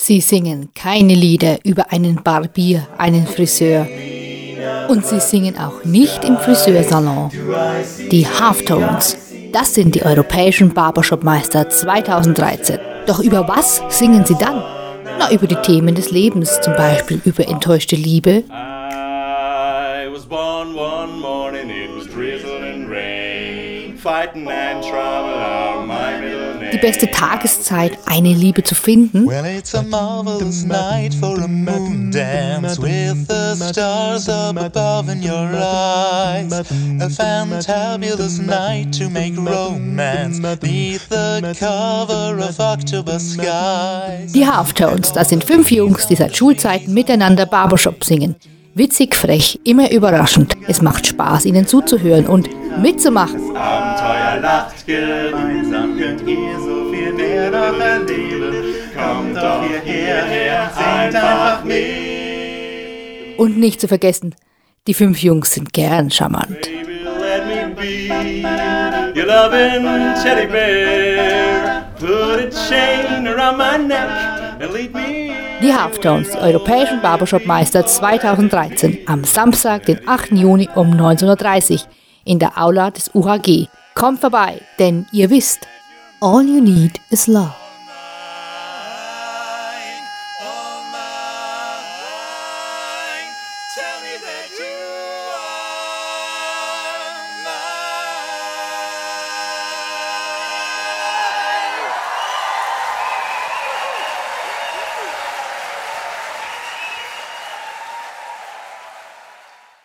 Sie singen keine Lieder über einen Barbier, einen Friseur. Und sie singen auch nicht im Friseursalon. Die Halftones, das sind die europäischen Barbershop-Meister 2013. Doch über was singen sie dann? Na, über die Themen des Lebens, zum Beispiel über enttäuschte Liebe. I was born one morning, it was drizzle and rain. Fighting and trouble are my middle name. Die beste Tageszeit, eine Liebe zu finden. Well, it's a marvelous night for a moon dance with the stars up above in your eyes. A fantabulous night to make romance beneath the cover of October skies. Die Halftones, das sind 5 Jungs, die seit Schulzeiten miteinander Barbershop singen. Witzig, frech, immer überraschend. Es macht Spaß, ihnen zuzuhören und mitzumachen. Abenteuer lacht gemeinsam, könnt ihr so viel mehr noch erleben. Kommt doch hierher, singt einfach mit. Und nicht zu vergessen, die 5 Jungs sind gern charmant. Baby, let me be your loving teddy bear. Put a chain around my neck and lead me. Die Halftones, die europäischen Barbershop-Meister 2013, am Samstag, den 8. Juni um 19.30 Uhr in der Aula des UHG. Kommt vorbei, denn ihr wisst, all you need is love.